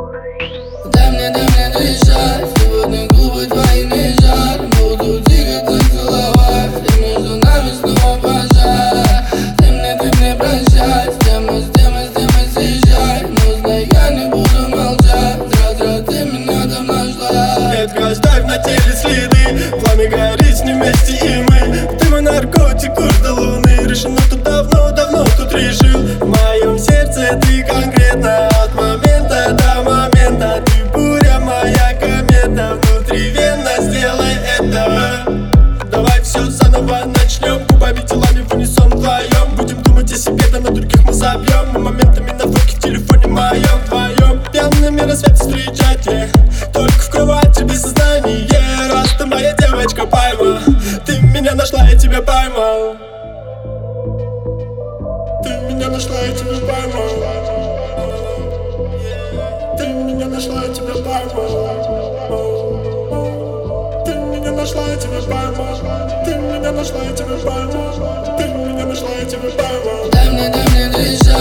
дай мне дышать. Сегодня губы твои не жаль. Буду двигаться, целовать, и между нами снова пожар. Ты мне прощай. С кем мы съезжай. Нужно, я не буду молчать. Раз ты меня там нашла. Ветка, оставь на теле следы. Пламя горит с ним вместе и мы. Ты мой наркотик уж до луны. Решено тут давно тут решил. В моем сердце ты конкретно. От момента до момента. Ты буря, моя комета. Внутривенно сделай это. Давай все заново начнем. Губами, телами в унисон вдвоем. Будем думать о себе, да на других мы забьем. Мы моментами на фотке в телефоне моем. Вдвоем пьяными рассвет встречать, только в кровати без сознания. Раз ты моя девочка, пойма. Ты меня нашла, я тебя поймал. Ты меня нашла, я тебя поймал. Ты меня нашла, я тебя поймал. Ты меня нашла, я тебя поймал. Ты меня нашла, я тебя поймал. Ты меня нашла, я тебя поймал. Дай мне дышать.